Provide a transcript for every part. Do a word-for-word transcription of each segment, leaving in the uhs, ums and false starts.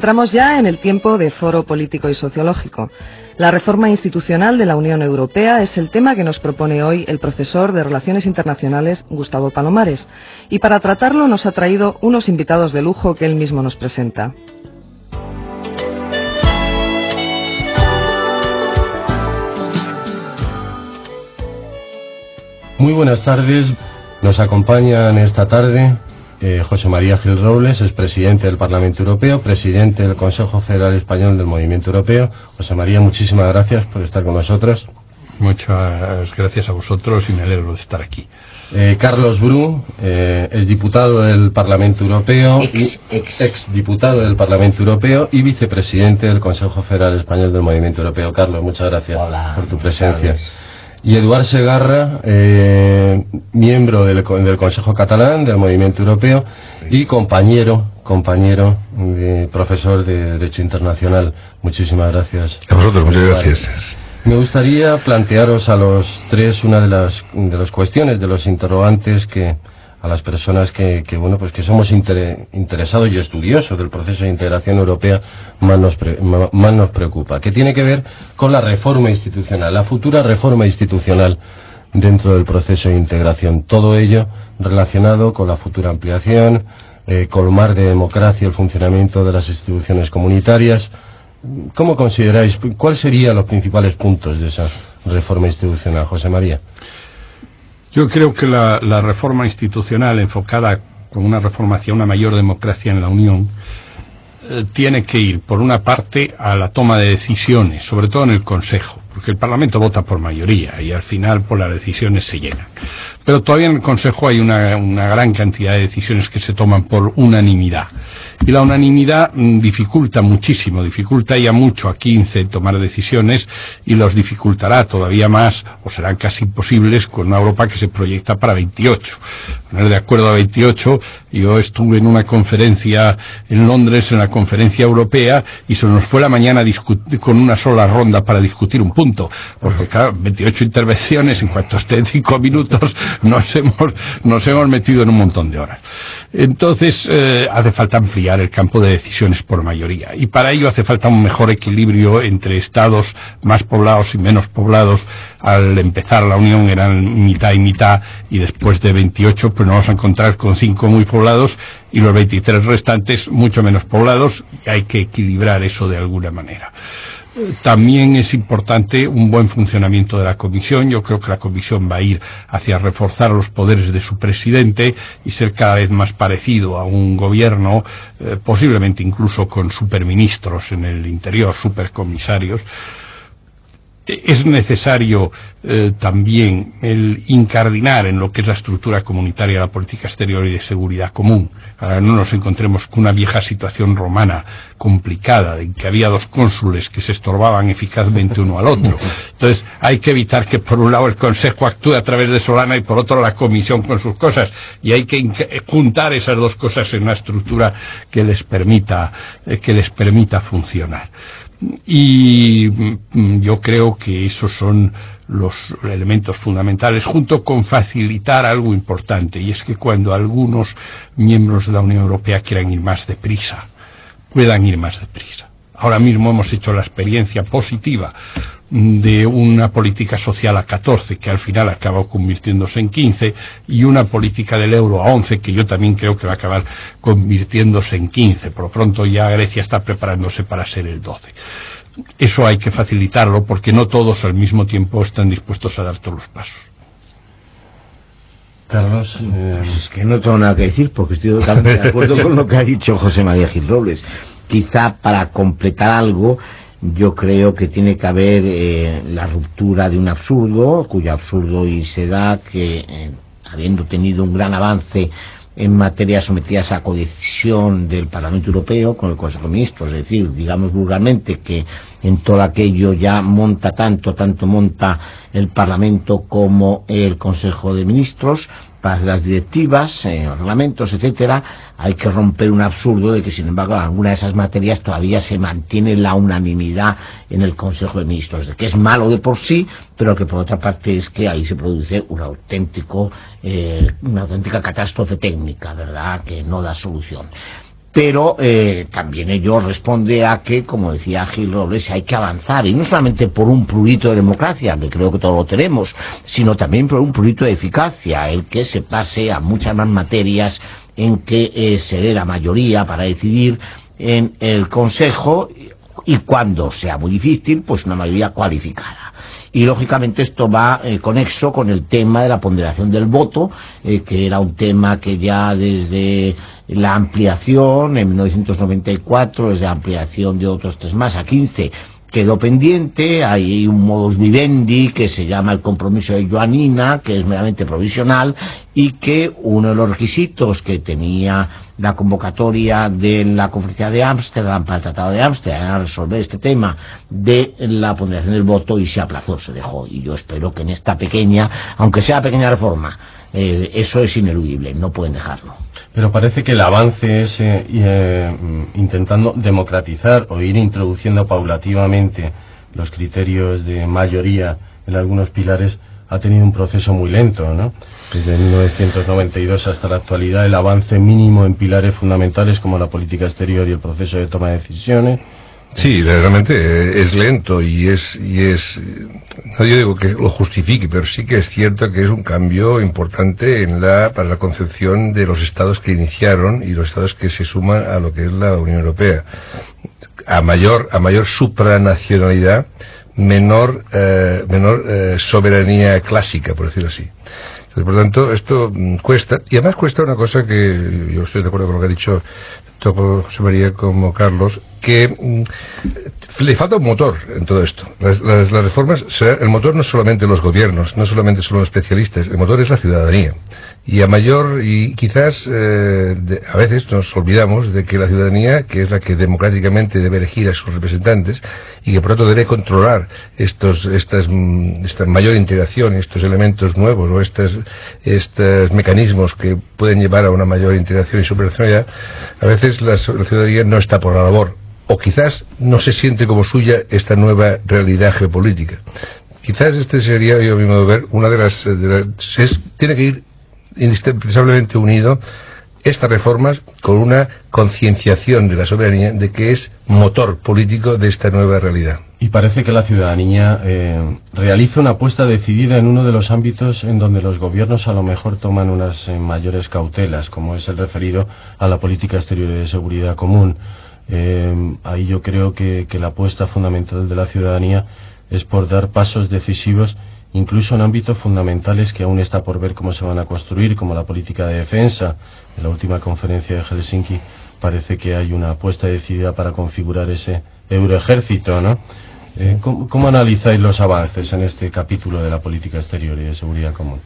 Entramos ya en el tiempo de foro político y sociológico. La reforma institucional de la Unión Europea es el tema que nos propone hoy el profesor de Relaciones Internacionales Gustavo Palomares, y para tratarlo nos ha traído unos invitados de lujo que él mismo nos presenta. Muy buenas tardes. Nos acompañan esta tarde eh, José María Gil Robles, es presidente del Parlamento Europeo, presidente del Consejo Federal Español del Movimiento Europeo. José María, muchísimas gracias por estar con nosotros. Muchas gracias a vosotros y me alegro de estar aquí. Eh, Carlos Bru, eh, es diputado del Parlamento Europeo, ex, ex. ex diputado del Parlamento Europeo y vicepresidente del Consejo Federal Español del Movimiento Europeo. Carlos, muchas gracias Hola, por tu presencia. Gracias. Y Eduard Segarra, eh, miembro del, del Consejo Catalán del Movimiento Europeo y compañero, compañero, de, profesor de Derecho Internacional. Muchísimas gracias. A vosotros, muchas gracias. Me gustaría plantearos a los tres una de las, de las cuestiones, de los interrogantes que a las personas que, que bueno, pues que somos inter, interesados y estudiosos del proceso de integración europea más nos, pre, más nos preocupa, que tiene que ver con la reforma institucional, la futura reforma institucional dentro del proceso de integración. Todo ello relacionado con la futura ampliación, eh, colmar de democracia el funcionamiento de las instituciones comunitarias. ¿Cómo consideráis, cuáles serían los principales puntos de esa reforma institucional, José María? Yo creo que la, la reforma institucional enfocada como una reforma hacia una mayor democracia en la Unión eh, tiene que ir, por una parte, a la toma de decisiones, sobre todo en el Consejo, porque el Parlamento vota por mayoría y al final por las decisiones se llenan. Pero todavía en el Consejo hay una, una gran cantidad de decisiones que se toman por unanimidad. Y la unanimidad mm, dificulta muchísimo, dificulta ya mucho a quince tomar decisiones y los dificultará todavía más, o serán casi imposibles, con una Europa que se proyecta para veintiocho. Poner de acuerdo a veintiocho, yo estuve en una conferencia en Londres, en la conferencia europea, y se nos fue la mañana con una sola ronda para discutir un punto, porque claro, veintiocho intervenciones, en cuanto estén cinco minutos, nos hemos, nos hemos metido en un montón de horas. Entonces, eh, hace falta ampliar el campo de decisiones por mayoría, y para ello hace falta un mejor equilibrio entre estados más poblados y menos poblados. Al empezar la Unión eran mitad y mitad, y después de veintiocho pues nos vamos a encontrar con cinco muy poblados y los veintitrés restantes mucho menos poblados, y hay que equilibrar eso de alguna manera. También es importante un buen funcionamiento de la Comisión. Yo creo que la Comisión va a ir hacia reforzar los poderes de su presidente y ser cada vez más parecido a un gobierno, eh, posiblemente incluso con superministros en el interior, supercomisarios. Es necesario eh, también el incardinar en lo que es la estructura comunitaria de la política exterior y de seguridad común. Ahora no nos encontremos con una vieja situación romana complicada, en que había dos cónsules que se estorbaban eficazmente uno al otro. Entonces hay que evitar que por un lado el Consejo actúe a través de Solana y por otro la Comisión con sus cosas, y hay que juntar esas dos cosas en una estructura que les permita, eh, que les permita funcionar. Y yo creo que esos son los elementos fundamentales, junto con facilitar algo importante, y es que cuando algunos miembros de la Unión Europea quieran ir más deprisa, puedan ir más deprisa. Ahora mismo hemos hecho la experiencia positiva de una política social a catorce, que al final acaba convirtiéndose en quince, y una política del euro a once, que yo también creo que va a acabar convirtiéndose en quince. Por lo pronto ya Grecia está preparándose para ser el doce. Eso hay que facilitarlo, porque no todos al mismo tiempo están dispuestos a dar todos los pasos. Carlos, eh... pues es que no tengo nada que decir, porque estoy totalmente de acuerdo con lo que ha dicho José María Gil Robles. Quizá para completar algo, yo creo que tiene que haber eh, la ruptura de un absurdo, cuyo absurdo y se da que, eh, habiendo tenido un gran avance en materias sometidas a codecisión del Parlamento Europeo con el Consejo de Ministros, es decir, digamos vulgarmente que en todo aquello ya monta tanto, tanto monta el Parlamento como el Consejo de Ministros, para las directivas, eh, reglamentos, etcétera. Hay que romper un absurdo de que, sin embargo, en alguna de esas materias todavía se mantiene la unanimidad en el Consejo de Ministros, de que es malo de por sí, pero que por otra parte es que ahí se produce un auténtico, eh, una auténtica catástrofe técnica, ¿verdad?, que no da solución. pero eh, también ello responde a que, como decía Gil Robles, hay que avanzar, y no solamente por un prurito de democracia, que creo que todos lo tenemos, sino también por un prurito de eficacia, el que se pase a muchas más materias en que eh, se dé la mayoría para decidir en el Consejo, y cuando sea muy difícil, pues una mayoría cualificada. Y lógicamente esto va eh, conexo con el tema de la ponderación del voto, eh, que era un tema que ya desde la ampliación en mil novecientos noventa y cuatro, desde la ampliación de otros tres más a quince, quedó pendiente. Hay un modus vivendi que se llama el compromiso de Joanina, que es meramente provisional, y que uno de los requisitos que tenía la convocatoria de la conferencia de Ámsterdam para el Tratado de Ámsterdam era resolver este tema de la ponderación del voto, y se aplazó, se dejó. Y yo espero que en esta pequeña, aunque sea pequeña reforma, eh, eso es ineludible, no pueden dejarlo. Pero parece que el avance es eh, eh, intentando democratizar o ir introduciendo paulativamente los criterios de mayoría en algunos pilares ha tenido un proceso muy lento, ¿no? Desde mil novecientos noventa y dos hasta la actualidad, el avance mínimo en pilares fundamentales como la política exterior y el proceso de toma de decisiones. Sí, realmente es lento y es, y es, no yo digo que lo justifique, pero sí que es cierto que es un cambio importante en la, para la concepción de los estados que iniciaron y los estados que se suman a lo que es la Unión Europea. A mayor, a mayor supranacionalidad, menor, eh, menor eh, soberanía clásica, por decirlo así. Entonces, por lo tanto, esto mm, cuesta, y además cuesta una cosa que yo estoy de acuerdo con lo que ha dicho tanto José María como Carlos, que mm, le falta un motor en todo esto. Las, las, las reformas, el motor no es solamente los gobiernos, no solamente son los especialistas, el motor es la ciudadanía. Y a mayor, y quizás eh, de, a veces nos olvidamos de que la ciudadanía, que es la que democráticamente debe elegir a sus representantes y que por lo tanto debe controlar estos, estas, esta mayor integración, estos elementos nuevos o estos, estos mecanismos que pueden llevar a una mayor integración y supranacionalidad, a veces la, la ciudadanía no está por la labor, o quizás no se siente como suya esta nueva realidad geopolítica. Quizás este sería, yo mismo de ver, una de las, de las es, tiene que ir indispensablemente unido estas reformas con una concienciación de la soberanía de que es motor político de esta nueva realidad. Y parece que la ciudadanía eh, realiza una apuesta decidida en uno de los ámbitos en donde los gobiernos a lo mejor toman unas eh, mayores cautelas, como es el referido a la política exterior y de seguridad común. Eh, ahí yo creo que, que la apuesta fundamental de la ciudadanía es por dar pasos decisivos incluso en ámbitos fundamentales que aún está por ver cómo se van a construir, como la política de defensa. En la última conferencia de Helsinki parece que hay una apuesta decidida para configurar ese euroejército, ¿no? Eh, ¿cómo, ¿Cómo analizáis los avances en este capítulo de la política exterior y de seguridad común?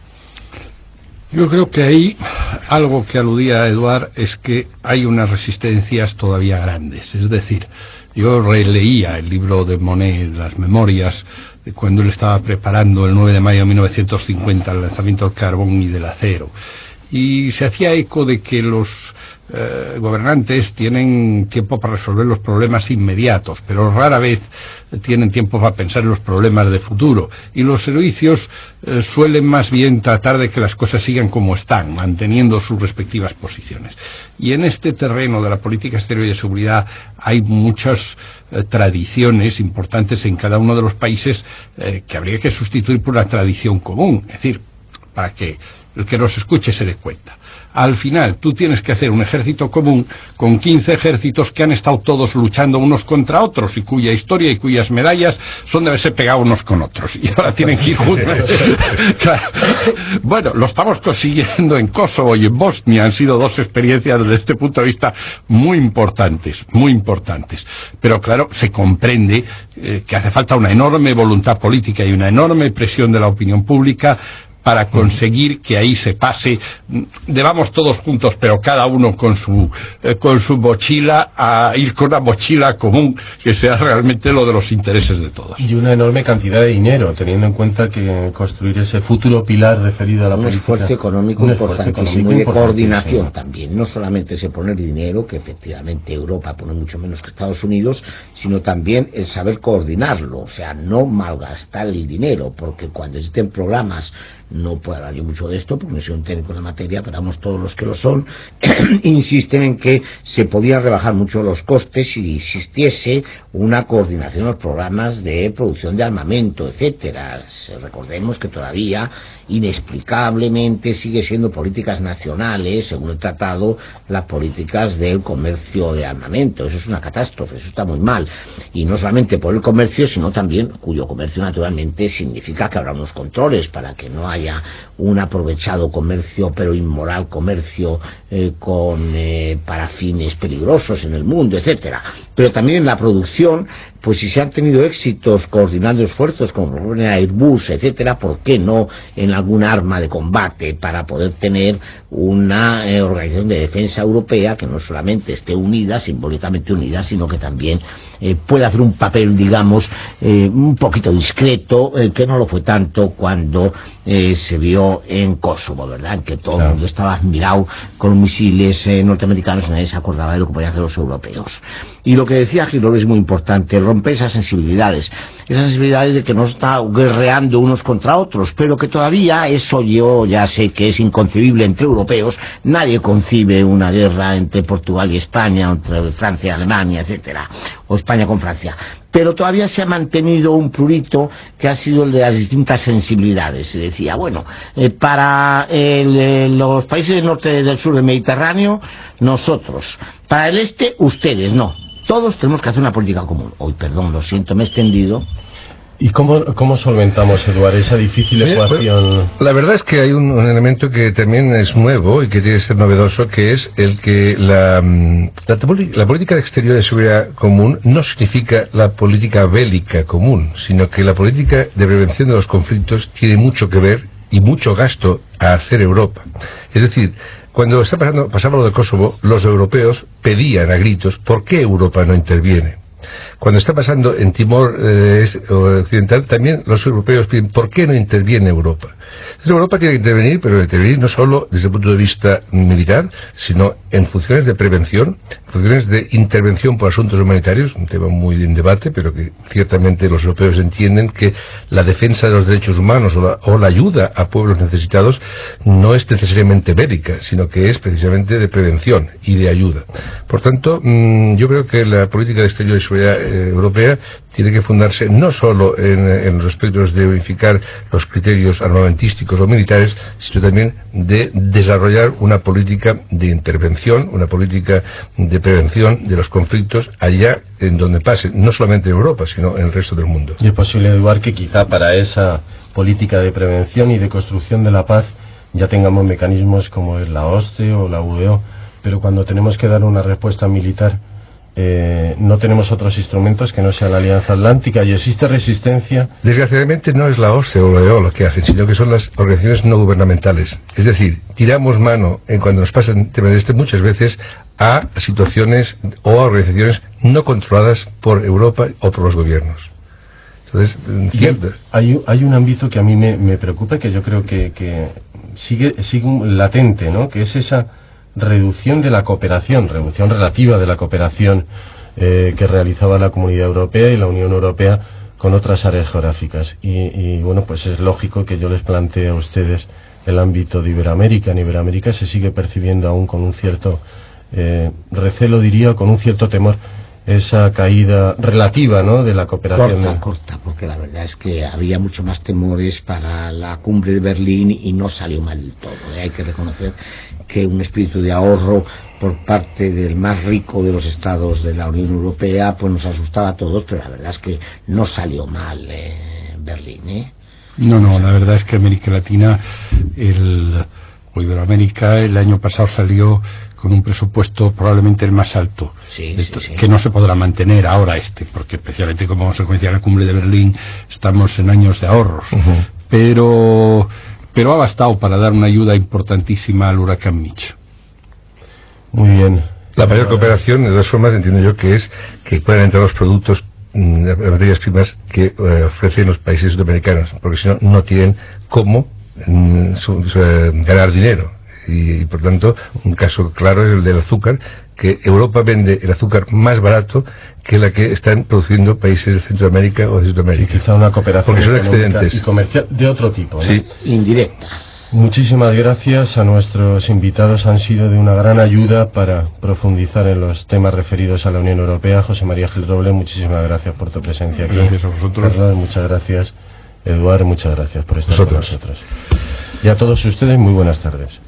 Yo creo que ahí algo que aludía a Eduard es que hay unas resistencias todavía grandes. Es decir, yo releía el libro de Monet, las memorias, de cuando él estaba preparando el nueve de mayo de mil novecientos cincuenta el lanzamiento del carbón y del acero. Y se hacía eco de que los eh, gobernantes tienen tiempo para resolver los problemas inmediatos, pero rara vez tienen tiempo para pensar en los problemas de futuro. Y los servicios eh, suelen más bien tratar de que las cosas sigan como están, manteniendo sus respectivas posiciones. Y en este terreno de la política exterior y de seguridad hay muchas eh, tradiciones importantes en cada uno de los países eh, que habría que sustituir por una tradición común. Es decir, para que el que nos escuche se dé cuenta. Al final, tú tienes que hacer un ejército común con quince ejércitos que han estado todos luchando unos contra otros y cuya historia y cuyas medallas son de haberse pegado unos con otros. Y ahora tienen que ir juntos. Claro. Bueno, lo estamos consiguiendo en Kosovo y en Bosnia. Han sido dos experiencias desde este punto de vista muy importantes, muy importantes. Pero claro, se comprende eh, que hace falta una enorme voluntad política y una enorme presión de la opinión pública para conseguir que ahí se pase de vamos todos juntos, pero cada uno con su eh, con su mochila, a ir con una mochila común que sea realmente lo de los intereses de todos. Y una enorme cantidad de dinero, teniendo en cuenta que construir ese futuro pilar referido a la un política... Esfuerzo económico un importantísimo esfuerzo económico y de importantísimo. coordinación también. No solamente se poner dinero, que efectivamente Europa pone mucho menos que Estados Unidos, sino también el saber coordinarlo, o sea, no malgastar el dinero, porque cuando existen programas no puedo hablar yo mucho de esto porque no soy un técnico en la materia, pero vamos, todos los que lo son insisten en que se podían rebajar mucho los costes si existiese una coordinación de los programas de producción de armamento, etcétera. Recordemos que todavía inexplicablemente sigue siendo políticas nacionales, según el tratado, las políticas del comercio de armamento. Eso es una catástrofe, eso está muy mal, y no solamente por el comercio, sino también, cuyo comercio naturalmente significa que habrá unos controles para que no haya un aprovechado comercio, pero inmoral comercio eh, con eh, para fines peligrosos en el mundo, etcétera. Pero también en la producción, pues si se han tenido éxitos coordinando esfuerzos como Airbus, etcétera, ¿por qué no en algún arma de combate para poder tener una eh, organización de defensa europea que no solamente esté unida, simbólicamente unida, sino que también eh, pueda hacer un papel, digamos, eh, un poquito discreto, eh, que no lo fue tanto cuando eh, se vio en Kosovo, ¿verdad? En que todo claro. el mundo estaba admirado con los misiles eh, norteamericanos y nadie se acordaba de lo que podían hacer los europeos. Y lo que decía Girol es muy importante, romper esas sensibilidades, esas sensibilidades de que no está guerreando unos contra otros, pero que todavía eso yo ya sé que es inconcebible entre europeos. Nadie concibe una guerra entre Portugal y España, entre Francia y Alemania, etcétera, o España con Francia. Pero todavía se ha mantenido un prurito que ha sido el de las distintas sensibilidades. Se decía, bueno, eh, para el, eh, los países del norte del sur del Mediterráneo, nosotros, para el este, ustedes, no. Todos tenemos que hacer una política común. Hoy, perdón, lo siento, me he extendido. ¿Y cómo, cómo solventamos, Eduardo, esa difícil ecuación? La verdad es que hay un, un elemento que también es nuevo y que tiene que ser novedoso, que es el que la, la, la política exterior de seguridad común no significa la política bélica común, sino que la política de prevención de los conflictos tiene mucho que ver y mucho gasto a hacer Europa. Es decir, cuando está pasando, pasaba lo de Kosovo, los europeos pedían a gritos, ¿por qué Europa no interviene? Cuando está pasando en Timor eh, Occidental, también los europeos piden, ¿por qué no interviene Europa? Entonces, Europa tiene que intervenir, pero intervenir no solo desde el punto de vista militar, sino en funciones de prevención, funciones de intervención por asuntos humanitarios, un tema muy en debate, pero que ciertamente los europeos entienden que la defensa de los derechos humanos o la, o la ayuda a pueblos necesitados no es necesariamente bélica, sino que es precisamente de prevención y de ayuda. Por tanto, mmm, yo creo que la política de exterior y seguridad eh, europea tiene que fundarse no solo en, en los aspectos de unificar los criterios armamentísticos o militares, sino también de desarrollar una política de intervención, una política de prevención de los conflictos allá en donde pasen, no solamente en Europa, sino en el resto del mundo. Y es posible, Eduardo, que quizá para esa política de prevención y de construcción de la paz ya tengamos mecanismos como es la OSCE o la U E O, pero cuando tenemos que dar una respuesta militar, Eh, no tenemos otros instrumentos que no sea la Alianza Atlántica y existe resistencia. Desgraciadamente no es la OSCE o la U E O lo que hacen, sino que son las organizaciones no gubernamentales. Es decir, tiramos mano en cuando nos pasan temas de este muchas veces a situaciones o a organizaciones no controladas por Europa o por los gobiernos. Entonces, cierto. Hay, hay un ámbito que a mí me, me preocupa, que yo creo que, que sigue, sigue latente, ¿no? Que es esa reducción de la cooperación, reducción relativa de la cooperación eh, que realizaba la Comunidad Europea y la Unión Europea con otras áreas geográficas. Y, y bueno, pues es lógico que yo les plantee a ustedes el ámbito de Iberoamérica. En Iberoamérica se sigue percibiendo aún con un cierto eh, recelo, diría, con un cierto temor, esa caída relativa, ¿no?, de la cooperación. Corta, corta, porque la verdad es que había mucho más temores para la cumbre de Berlín y no salió mal del todo. ¿eh? Hay que reconocer que un espíritu de ahorro por parte del más rico de los estados de la Unión Europea pues nos asustaba a todos, pero la verdad es que no salió mal eh, Berlín, ¿eh? No, no, la verdad es que América Latina, el, o Iberoamérica, el año pasado salió con un presupuesto probablemente el más alto, sí, esto, sí, sí. que no se podrá mantener ahora este, porque especialmente como consecuencia de la cumbre de Berlín estamos en años de ahorros, uh-huh. pero pero ha bastado para dar una ayuda importantísima al huracán Mitch. Muy bien. La mayor cooperación, de todas formas, entiendo yo que es que puedan entrar los productos, las materias primas que eh, ofrecen los países sudamericanos, porque si no, no tienen cómo mm, su, su, ganar dinero. y, y por tanto un caso claro es el del azúcar, que Europa vende el azúcar más barato que la que están produciendo países de Centroamérica o de Sudamérica. Sí, quizá una cooperación porque son económica excedentes y comercial de otro tipo, ¿no? Sí. Indirecta. Muchísimas gracias a nuestros invitados, han sido de una gran ayuda para profundizar en los temas referidos a la Unión Europea. José María Gil Robles, muchísimas gracias por tu presencia aquí. Gracias a vosotros. Carlos, muchas gracias. Eduardo, muchas gracias por estar Vosotros. con nosotros. Y a todos ustedes, muy buenas tardes.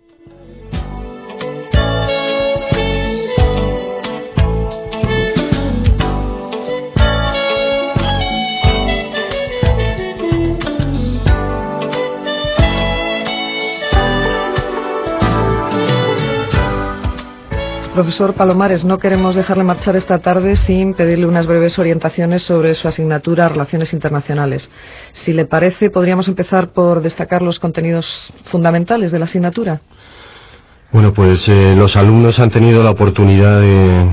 Profesor Palomares, no queremos dejarle marchar esta tarde sin pedirle unas breves orientaciones sobre su asignatura Relaciones Internacionales. Si le parece, podríamos empezar por destacar los contenidos fundamentales de la asignatura. Bueno, pues eh, los alumnos han tenido la oportunidad de,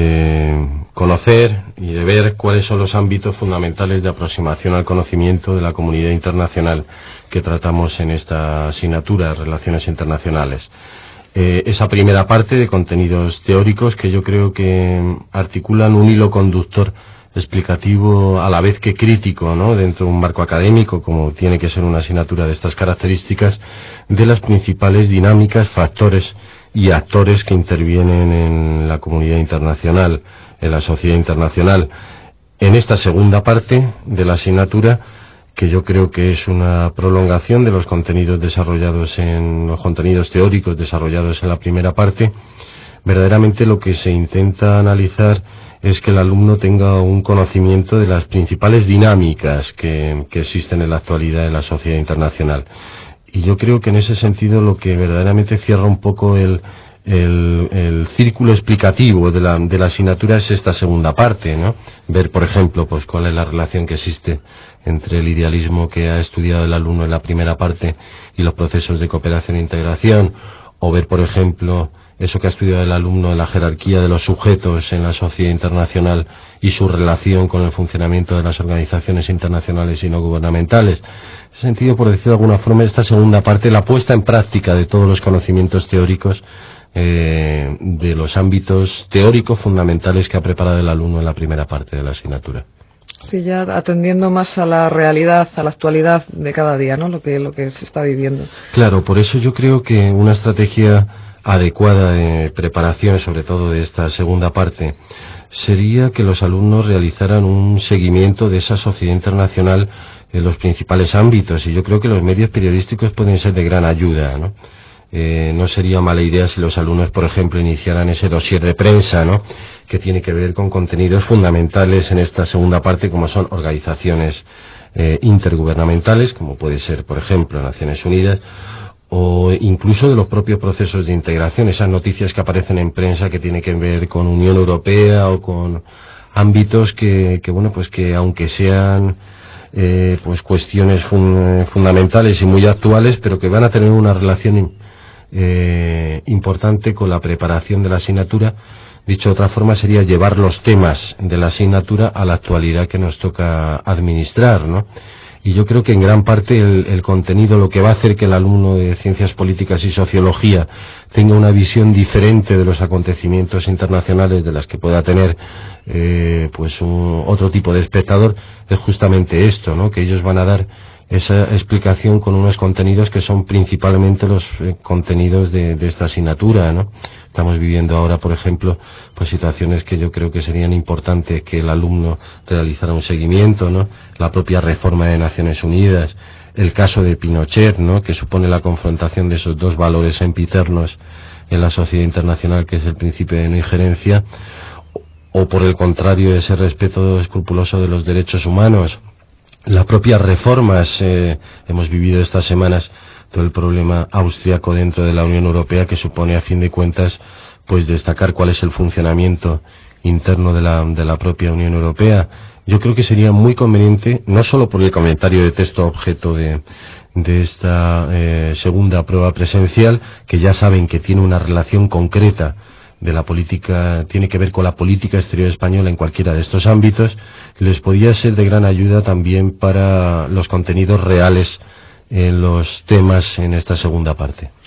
de conocer y de ver cuáles son los ámbitos fundamentales de aproximación al conocimiento de la comunidad internacional que tratamos en esta asignatura, Relaciones Internacionales. Eh, esa primera parte de contenidos teóricos que yo creo que articulan un hilo conductor explicativo a la vez que crítico, ¿no?, dentro de un marco académico, como tiene que ser una asignatura de estas características, de las principales dinámicas, factores y actores que intervienen en la comunidad internacional, en la sociedad internacional. En esta segunda parte de la asignatura, que yo creo que es una prolongación de los contenidos desarrollados en los contenidos teóricos desarrollados en la primera parte, verdaderamente lo que se intenta analizar es que el alumno tenga un conocimiento de las principales dinámicas que, que existen en la actualidad en la sociedad internacional. Y yo creo que en ese sentido lo que verdaderamente cierra un poco el, el, el círculo explicativo de la, de la asignatura es esta segunda parte, ¿no? Ver, por ejemplo, pues cuál es la relación que existe entre el idealismo que ha estudiado el alumno en la primera parte y los procesos de cooperación e integración, o ver, por ejemplo, eso que ha estudiado el alumno en la jerarquía de los sujetos en la sociedad internacional y su relación con el funcionamiento de las organizaciones internacionales y no gubernamentales. En ese sentido, por decirlo de alguna forma, esta segunda parte, la puesta en práctica de todos los conocimientos teóricos eh, de los ámbitos teóricos fundamentales que ha preparado el alumno en la primera parte de la asignatura. Sí, ya atendiendo más a la realidad, a la actualidad de cada día, ¿no?, lo que, lo que se está viviendo. Claro, por eso yo creo que una estrategia adecuada de preparación, sobre todo de esta segunda parte, sería que los alumnos realizaran un seguimiento de esa sociedad internacional en los principales ámbitos, y yo creo que los medios periodísticos pueden ser de gran ayuda, ¿no? Eh, no sería mala idea si los alumnos, por ejemplo, iniciaran ese dossier de prensa, ¿no?, que tiene que ver con contenidos fundamentales en esta segunda parte, como son organizaciones eh, intergubernamentales, como puede ser, por ejemplo, Naciones Unidas, o incluso de los propios procesos de integración, esas noticias que aparecen en prensa que tienen que ver con Unión Europea o con ámbitos que, que bueno, pues que aunque sean eh, pues cuestiones fun fundamentales y muy actuales, pero que van a tener una relación eh, importante con la preparación de la asignatura. Dicho de otra forma, sería llevar los temas de la asignatura a la actualidad que nos toca administrar, ¿no? Y yo creo que en gran parte el, el contenido, lo que va a hacer que el alumno de Ciencias Políticas y Sociología tenga una visión diferente de los acontecimientos internacionales de las que pueda tener eh, pues un, otro tipo de espectador, es justamente esto, ¿no?, que ellos van a dar esa explicación con unos contenidos que son principalmente los eh, contenidos de, de esta asignatura, ¿no? Estamos viviendo ahora, por ejemplo, pues situaciones que yo creo que serían importantes que el alumno realizara un seguimiento, ¿no? La propia reforma de Naciones Unidas, el caso de Pinochet, ¿no?, que supone la confrontación de esos dos valores sempiternos en la sociedad internacional, que es el principio de no injerencia, o por el contrario, ese respeto escrupuloso de los derechos humanos. Las propias reformas, eh, hemos vivido estas semanas todo el problema austriaco dentro de la Unión Europea, que supone a fin de cuentas pues destacar cuál es el funcionamiento interno de la, de la propia Unión Europea. Yo creo que sería muy conveniente, no solo por el comentario de texto objeto de, de esta eh, segunda prueba presencial, que ya saben que tiene una relación concreta de la política, tiene que ver con la política exterior española en cualquiera de estos ámbitos, les podría ser de gran ayuda también para los contenidos reales en los temas en esta segunda parte.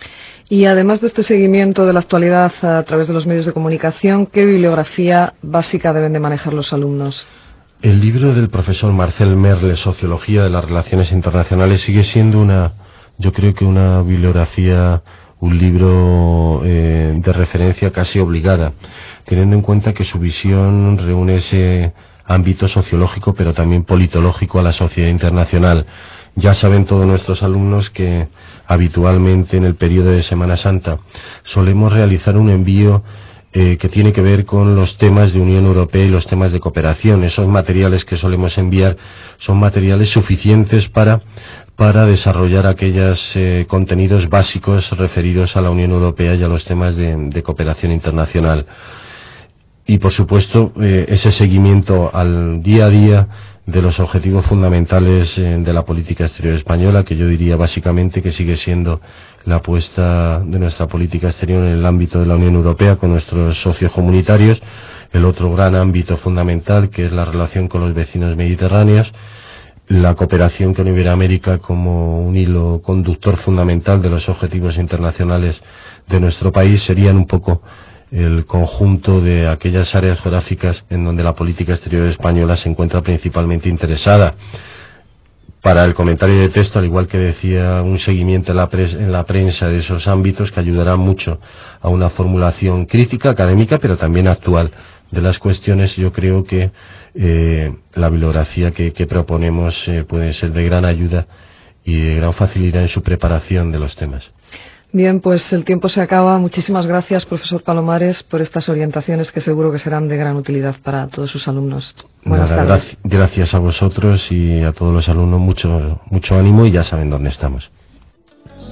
Y además de este seguimiento de la actualidad a través de los medios de comunicación, ¿qué bibliografía básica deben de manejar los alumnos? El libro del profesor Marcel Merle, Sociología de las Relaciones Internacionales, sigue siendo una, yo creo que una bibliografía, un libro eh, de referencia casi obligada, teniendo en cuenta que su visión reúne ese ámbito sociológico pero también politológico a la sociedad internacional. Ya saben todos nuestros alumnos que habitualmente en el periodo de Semana Santa solemos realizar un envío eh, que tiene que ver con los temas de Unión Europea y los temas de cooperación. Esos materiales que solemos enviar son materiales suficientes para, para desarrollar aquellos eh, contenidos básicos referidos a la Unión Europea y a los temas de, de cooperación internacional. Y por supuesto eh, ese seguimiento al día a día de los objetivos fundamentales eh, de la política exterior española, que yo diría básicamente que sigue siendo la apuesta de nuestra política exterior en el ámbito de la Unión Europea con nuestros socios comunitarios, el otro gran ámbito fundamental que es la relación con los vecinos mediterráneos, la cooperación con Iberoamérica como un hilo conductor fundamental de los objetivos internacionales de nuestro país, serían un poco el conjunto de aquellas áreas geográficas en donde la política exterior española se encuentra principalmente interesada. Para el comentario de texto, al igual que decía, un seguimiento en la, pres en la prensa de esos ámbitos que ayudará mucho a una formulación crítica, académica, pero también actual de las cuestiones. Yo creo que eh, la bibliografía que, que proponemos eh, puede ser de gran ayuda y de gran facilidad en su preparación de los temas. Bien, pues el tiempo se acaba. Muchísimas gracias, profesor Palomares, por estas orientaciones que seguro que serán de gran utilidad para todos sus alumnos. Buenas Nada, tardes. Gracias a vosotros y a todos los alumnos. Mucho, mucho ánimo y ya saben dónde estamos.